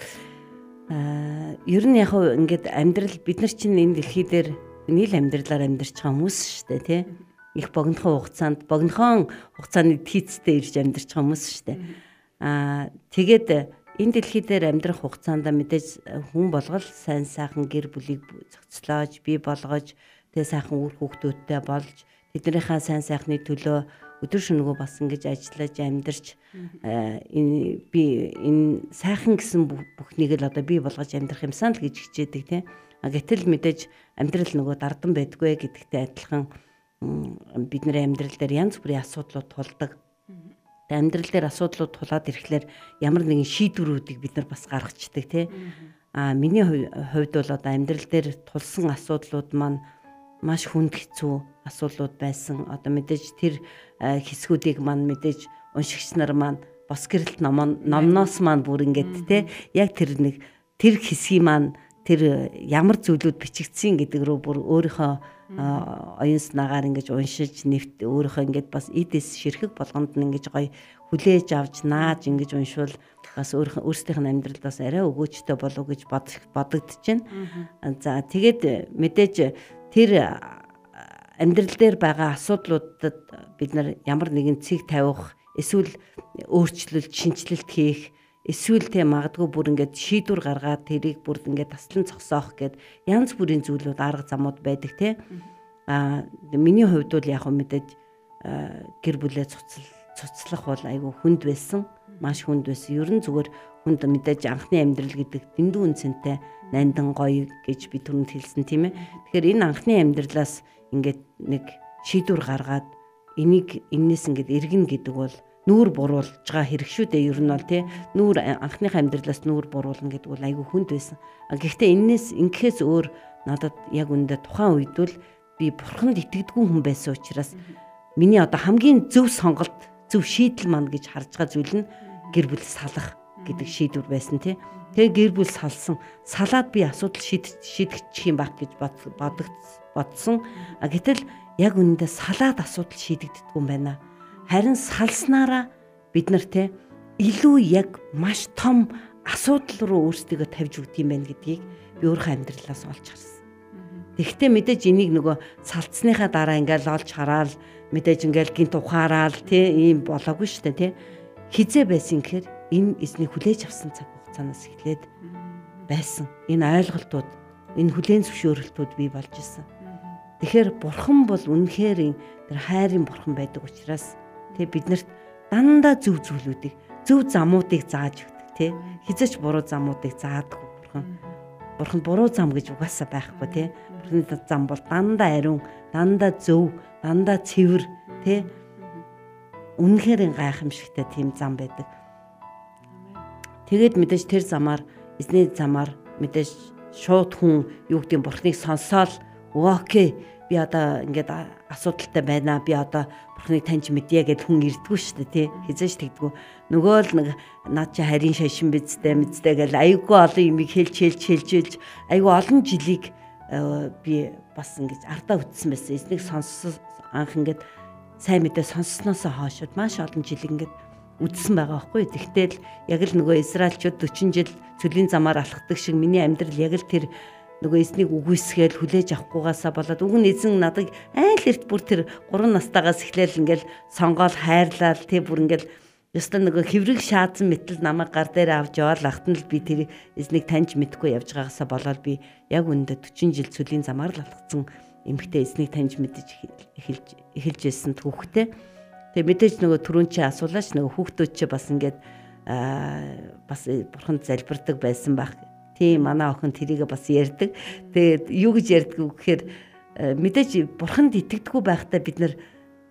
Аа, ер нь яг ингээд амьдрал бид нар чинь энэ дэлхий дээр нийл амьдралаар амьдарч байгаа хүмүүс шүү дээ, тий? Их богинохон хугацаанд, богинохон хугацааны тийцтэй ирж амьдарч байгаа хүмүүс шүү дээ. Аа, тэгээд энэ дэлхий дээр амьдрах хугацаанд мэдээж хүн болгол сайн сайхан гэр бүлийг зохицлоож, бий болгож, тэгээ сайхан үр хүүхдүүдтэй болж тэднийхээ сайн сайхны төлөө өдөр шөнөгүй бас ингэж ажиллаж амьдарч энэ би энэ сайхан гэсэн бүхнийг л одоо бий болгож амьдрах юмсан л гэж хичээдэг тийм. А гэтэл мэдээж амьдрал нөгөө дардан байдгүй гэдэгтэй адилхан бидний амьдрал дээр янз бүрийн асуудлууд тулдаг. Тэгээ амьдрал дээр асуудлууд тулаад ирэхлээр ямар нэгэн шийдвэрүүдийг бид нар бас гаргацдаг тийм. А миний хувьд бол одоо амьдрал дээр тулсан асуудлууд маань маш хүнд хэцүү асуудлууд байсан. Одоо мэдээж тэр хэсгүүдийг маань мэдээж уншигч нар маань бос гэрэлт номноос маань бүр ингээд те яг тэр нэг тэр хэсгийг маань тэр ямар зүйлүүд бичигдсэн гэдэг рүү бүр өөрийнхөө оюун санаагаар ингэж уншиж нэвт өөрийнхөө ингээд бас эдээс ширхэг болгонд нь ингэж гоё хүлээж авч нааж ингэж уншвал бас өөрийнхөө өөрсдийнх нь амьдралд бас арай өгөөжтэй болов гэж бодогдож байна. За тэгээд мэдээж тэр амьдрал дээр байгаа асуудлуудад бид нар ямар нэгэн цэг тавих, эсвэл өөрчлөлт, шинжилэлт хийх, эсвэл тэ магадгүй бүр ингээд шийдвэр гаргаад тэрийг бүр ингээд таслан зогсоох гэд янз бүрийн зүйлүүд арга замууд байдаг те. Аа миний хувьд бол яг мэдээж гэр бүлээ цуцл цуцлах бол айгүй хүнд байсан, маш хүнд байсан. Ер нь зүгээр хүнд мэдээж анхны амьдрал гэдэг дэндүү үнцэнтэй нандан гоё гэж би түрүүнд хэлсэн тийм ээ. Тэгэхээр энэ анхны амьдралаас ингээд нэг шийдвэр гаргаад энийг энэс ингээд эргэн гэдэг бол нүүр буруулж байгаа хэрэг шүү дээ. Ер нь бол тий нүүр анхныхаа амьдралаас нүүр буруулна гэдэг бол айгүй хүнд байсан. А гэхдээ энэс ингэхээс өөр надад яг үндэ тухайн үед бол би бурханд итгэдэггүй хүн байсан учраас миний одоо хамгийн зөв сонголт, зөв шийдэл маань гэж харж байгаа зүйл нь гэр бүл салах гэдэг шийдвэр байсан тий. Тэгээ гэр бүл салсан. Салаад би асуудал шийдэгдчих юм байх гэж бодсон. А гэтэл яг үнэндээ салаад асуудал шийдэгддэг юм байна. Харин салснараа бид нар те илүү яг маш том асуудал руу өөрсдийгөө тавьж өгд юм байна гэдгийг би өөрийнхөө амьдралаас олж харсан. Тэгэхдээ мэдээж энийг нөгөө салцсныхаа дараа ингээл олж хараад мэдээж ингээл гинт ухаарал те ийм болоогүй шүү дээ те. Хизээ байсан гэхээр энэ эзний хүлээж авсан цаг хугацаанаас эхлээд байсан. Энэ ойлголтууд, энэ хүлээн зөвшөөрөлтүүд бий болж исэн. Тэгэхээр бурхан бол үнэхээр тэр хайрын бурхан байдаг учраас тэ биднэрт дандаа зөв зүйлүүдийг, зөв замуудыг зааж өгдөг тэ. Хизээч буруу замуудыг заадаг бурхан. Бурхан буруу зам гэж угаасаа байхгүй тэ. Бурханы зам бол дандаа ариун, дандаа зөв, дандаа цэвэр тэ. Үнэхээр гайхамшигтай тийм зам байдаг. Тэгээд мэдээж тэр замаар, эзний замаар мэдээж шууд хүн юу гэдэг бурхныг сонсоол окей би одоо ингээд асуудалтай байна. Би одоо бурхныг таньж мэдье гэд хүн ирдгүү шүү дээ тий. Хизээш тэгдэггүй. Нөгөө л нэг над чи харийн шашин бидтэй мэдтэй гэл айгүй олон юмыг хэлж хэлж хэлж айгүй олон жилиг би бас ингэж ардаа үтсэн байсан. Эзнийг сонссон анх ингээд сайн мэдээ сонссноос хойш маш олон жил ингээд үдсэн байгаа байхгүй. Тэгтэл яг л нөгөө Израильчууд дөрвөн жил цөлийн замаар алхдаг шиг миний амьдрал яг л тэр нөгөө эзнийг үгүйсгээл хүлээж авахгүйгаасаа болоод уг нь эзэн надыг айл эрт бүр тэр гурван настайгаас эхлээл ингээл сонгоол хайрлал тий бүр ингээл ёстой нөгөө хэврэг шаадсан мэтэл намайг гар дээр авч яваал ахтан л би тэр эзнийг таньж мэдгүй явж байгаасаа болоод би яг үүндээ дөрвөн жил цөлийн замаар л алхсан эмэгтэй эзнийг таньж мэдэж эхэлж эхэлж байсан түүхтэй. Тэгээ мэдээж нөгөө түрүүн чи асуулаач нөгөө хүүхдүүд чи бас ингээд бас бурханд залбирдаг байсан байх. Тийм манай охин тэрийг бас ярьдаг. Тэгээд юу гэж ярьдаг вэ гэхээр мэдээж бурханд итгэдэггүй байхдаа бид нар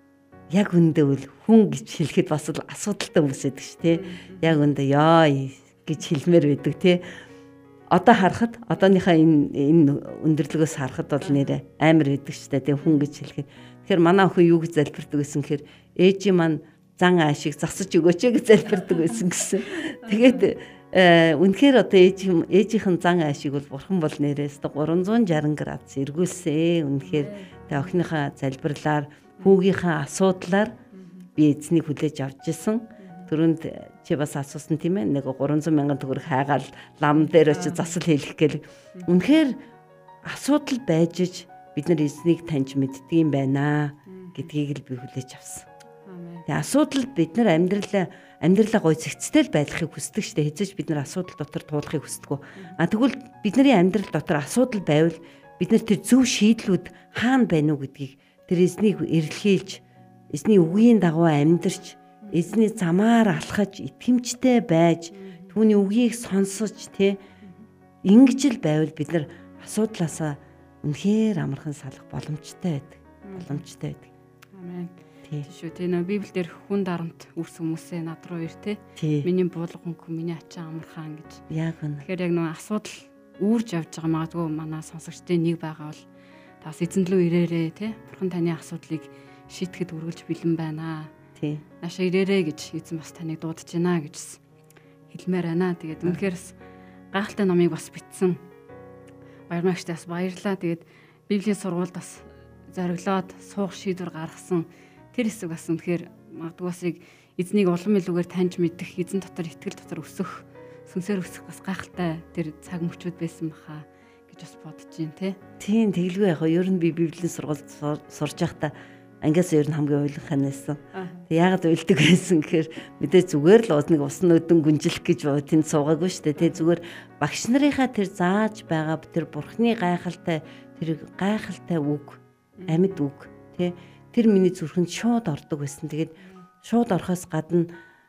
яг үндэ үл хүн гэж хэлэхэд бас асуудалтай хүмүүс байдаг ш тий. Яг үндэ ёо гэж хэлмээр байдаг тий. Одоо харахад одооныхаа энэ энэ өндөрлөгөөс харахад бол нэрэ амар байдаг ш тий хүн гэж хэлэхэд. Тэгэхээр манай охин юу гэж залбирдаг гэсэн гэхээр ээжи маань зан аашиг засаж өгөөч гэж залбирдаг байсан гэсэн. Тэгээд үнэхээр одоо ээж ээжийнхэн зан аашиг бол бурхан бол нэрээс гурван зуун шарсан градус эргүүлсэн. Үнэхээр тэг охиныхаа залбирлаар хүүгийнхаа асуудлаар би эзнийг хүлээж авч исэн. Түрүүнд чи бас асуусан тийм ээ нэг гурван зуун мянган төгрөг хайгаал лам дээр очиж засал хийх гээл. Үнэхээр асуудал байж иж бид нар эзнийг таньж мэддэг юм байна гэдгийг л би хүлээж авсан. Тэгээ асуудал бид нар амьдралаа амьдралаа гой цэгцтэй л байхыг хүсдэг шүү дээ. Хэзээ ч бид нар асуудал дотор туулахыг хүсдэг. А тэгвэл бидний амьдрал дотор асуудал байвал бид нар тэр зөв шийдлүүд хаана байна уу гэдгийг тэр эзнийг эрэлхийлж, эзний үгийн дагуу амьдарч, эзний замаар алхаж, итгэмжтэй байж, түүний үгийг сонсож тэ ингэж л байвал бид нар асуудлаасаа үнэхээр амархан салах боломжтой байдаг. Боломжтой байдаг. Амен. Тийм шүү. Тэгээ нөө Библиэл дээр хүн дарамт үрс хүмүүсээ над руу ир тэ. Миний буулган хүн, миний ачаа амархан гэж. Яг үнэ. Тэгэхээр яг нөө асуудал үүрж явж байгаа магадгүй манай сонсогчдын нэг байгаа бол тас эзэн лөө ирээрээ тэ. Бурхан таны асуудлыг шийтгэхэд үргэлж бэлэн байна. Тийм. Наашаа ирээрээ гэж эзэн бас таныг дуудаж байна гэж хэлмээр байна. Тэгээд үнэхээр гайхалтай номыг бас бичсэн. Баярмагчтаас баярлалаа. Тэгээд Библийн сургуульд бас зориглоод суух шийдвэр гаргасан. Тэр хэсэг бас үнэхээр магадгүйсыг эзнийг улам илүүгээр таньж мэдэх, эзэн дотор итгэл дотор өсөх, сүнсээр өсөх бас гайхалтай тэр цаг мөчүүд байсан баха гэж бас бодож байна те. Тийм тэгэлгүй яг ер нь би Библийн сургуульд сурж байхдаа ангиас ер нь хамгийн ойлгох байсан. Тэг яагаад уйлдаг байсан гэхээр мэдээ зүгээр л нэг усан өдөн гүнжлэх гэж тэнд суугаагүй шүү дээ. Тэг зүгээр багш нарынхаа тэр зааж байгаа тэр бурхны гайхалтай тэр гайхалтай үг, амьд үг тий тэр миний зүрхэнд шууд ордог байсан. Тэгээд шууд орохоос гадна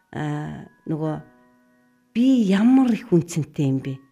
нөгөө би ямар их үнцэнтэй юм бэ?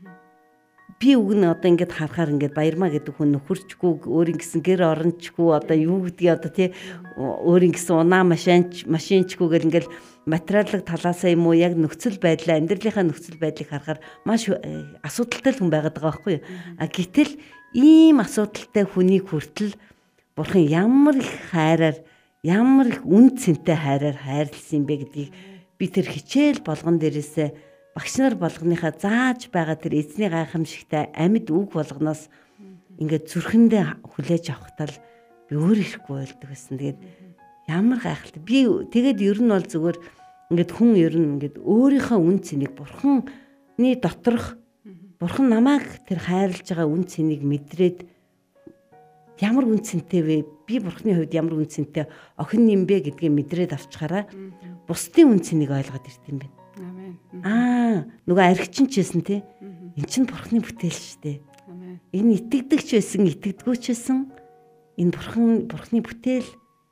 Би үг нь одоо ингээд харахаар ингээд баярмаа гэдэг хүн нөхөрчгүй өөрийн гэсэн гэр орончгүй одоо юу гэдгийг одоо тий өөрийн гэсэн унаа машинч машинчгүй гэл ингээд материалын талаасаа юм уу яг нөхцөл байдлаа амьдралынхаа нөхцөл байдлыг харахаар маш асуудалтай хүн байгаад байгаа байхгүй юу. А гэтэл ийм асуудалтай хүнийг хүртэл Бурхан ямар их хайраар ямар их үн цэнтэй хайраар хайрлсан юм бэ гэдгийг би тэр хичээл болгон дээрээсээ багш нар болгоныхаа зааж байгаа тэр эзний гайхамшигтай амьд үг болгоноос ингээд зүрхэндээ хүлээж авахтаа л би өөр ирэхгүй байлдаг гэсэн. Тэгээд ямар гайхалтай. Би тэгээд ер нь бол зүгээр ингээд хүн ер нь ингээд өөрийнхөө үн цэнийг Бурханы доторх Бурхан намайг тэр хайрлаж байгаа үн цэнийг мэдрээд ямар үн цэнтэй вэ? Би Бурханы хувьд ямар үн цэнтэй охин юм бэ гэдгийг мэдрээд авчхаараа бусдын үн цэнийг ойлгоод ирд юм байна. Амен. Аа, нөгөө архичин ч байсан те. Эн чинь Бурханы бүтээл шүү дээ. Амен. Энэ итгэдэгч байсан, итгэдэггүйч байсан. Энэ Бурхан Бурханы бүтээл.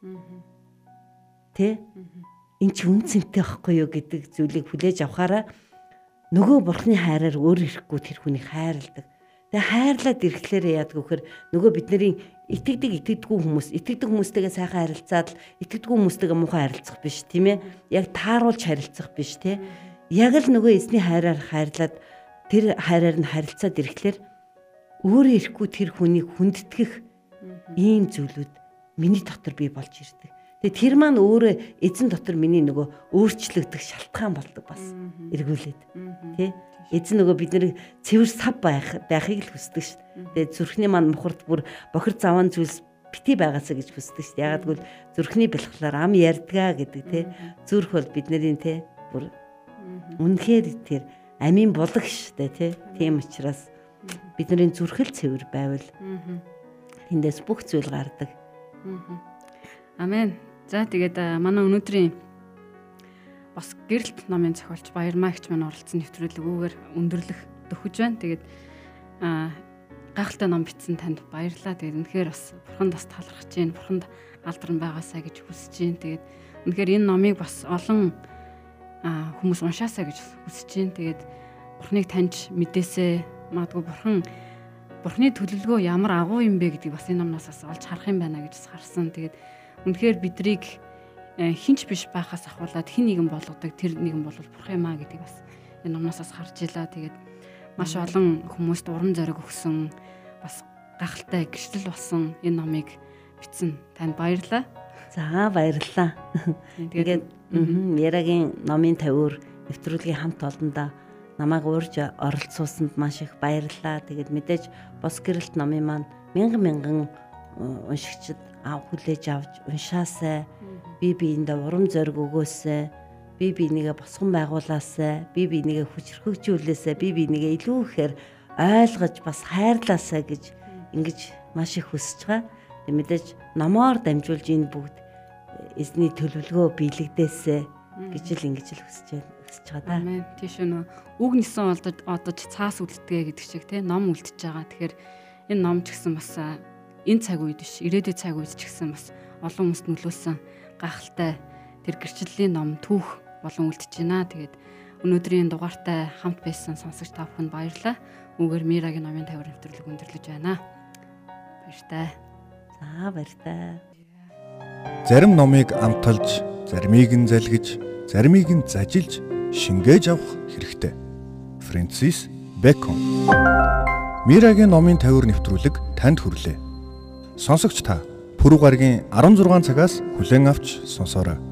Тэ? Энд чи үн цэнтэй байхгүй юу гэдэг зүйлийг хүлээж авахаараа нөгөө Бурханы хайраар өөр ирэхгүй тэр хүнийг хайрладаг. Тэгээ хайрлаад ирэхлээр яадаг вөхөр нөгөө бидний итгэдэг итгэдэггүй хүмүүс итгэдэг хүмүүстэйгээ сайхан харилцаад итгэдэггүй хүмүүстэйгээ муухай харилцах биш тийм ээ. Яг тааруулж харилцах биш те. Яг л нөгөө эзний хайраар хайрлаад тэр хайраар нь харилцаад ирэхлээр өөрөө ирэхгүй тэр хүнийг хүндэтгэх ийм зүйлүүд миний дотор бий болж ирдэг. Тэгээ тэр маань өөрөө эзэн дотор миний нөгөө өөрчлөгдөх шалтгаан болдог бас эргүүлээд тий. Эзэн нөгөө бид нэр цэвэр сав байх байхыг л хүсдэг шүү дээ. Тэгээ зүрхний маань мухард бүр бохир заван зүйлс бити байгаасаа гэж хүсдэг шүү дээ. Ягаад гэвэл зүрхний бэлхлаар ам ярьдгаа гэдэг тий. Зүрх бол бидний тий бүр үнэхээр тэр амийн булаг шүү дээ тий. Тийм учраас бидний зүрхэл цэвэр байвал тэндээс бүх зүйл гардаг. Амен. За тэгээд манай өнөөдрийн бас гэрэлт номын зохиолч Баярмаагч маань оролцсон нэвтрүүлгүүгээр өндөрлөх төхөж байна. Тэгээд гайхалтай ном бичсэн танд баярлалаа. Тэгээд үнэхээр бас Бурханд бас талархаж байна. Бурханд алдарн байгаасаа гэж хүсэж байна. Тэгээд үнэхээр энэ номыг бас олон хүмүүс уншаасаа гэж хүсэж байна. Тэгээд Бурхныг таньж мэдээсээ магадгүй Бурхан Бурхны төлөвлөгөө ямар агуу юм бэ гэдгийг бас энэ номноос бас олж харах юм байна гэж харсан. Тэгээд үнэхээр бидрийг хинч биш байхаас ахуулаад хин нэгэн болгодог тэр нэгэн бол Бурхан юм аа гэдгийг бас энэ номноос харж илаа. Тэгээд маш олон хүмүүст урам зориг өгсөн бас гахалтай гэрчлэл болсон энэ номыг бичсэн танд баярлалаа. За баярлалаа. Тэгээд Мирагийн номын тавиур нэвтрүүлгийн хамт олондоо намайг уурж оролцуулсанд маш их баярлалаа. Тэгээд мэдээж бос гэрэлт номын маань мянган мянган уншигчид ав хүлээж авч уншаасай. Би биендээ урам зориг өгөөсэй. Би бинийгээ босгон байгуулаасай. Би бинийгээ хүчрхэгжүүлээсэй. Би бинийгээ илүү ихээр ойлгож бас хайрлаасай гэж ингэж маш их хүсэж байгаа. Тэг мэдээж номоор дамжуулж энэ бүгд эзний төлөвлөгөө биелэгдээсэй гэж л ингэж л хүсэж байна. Хүсэж байгаа да. Амен. Тийш нөө үг нисэн олдож одож цаас үлддэгэ гэдэг шиг те ном үлдчихэж байгаа. Тэгэхээр энэ ном ч гэсэн бас энэ цаг үед биш ирээдүйн цаг үед ч гэсэн бас олон хүмүүст нөлөөлсөн гахалтай тэр гэрчлэлийн ном түүх болон үлдэж байна. Тэгээд өнөөдрийн дугаартай хамт байсан сонсогч та бүхэнд баярлалаа. Үүгээр Мирагийн номын тавиур нэвтрүүлэг өндөрлөж байна. Баяртай. За баяртай. Зарим номыг амталж, заримыг нь залгиж, заримыг нь зажилж, шингээж авах хэрэгтэй. Фрэнсис Бэкон. Мирагийн номын тавиур нэвтрүүлэг танд хүрлээ. Сонсогч та пүрэв гарагийн арван зургаан цагаас хүлээн авч сонсоорой.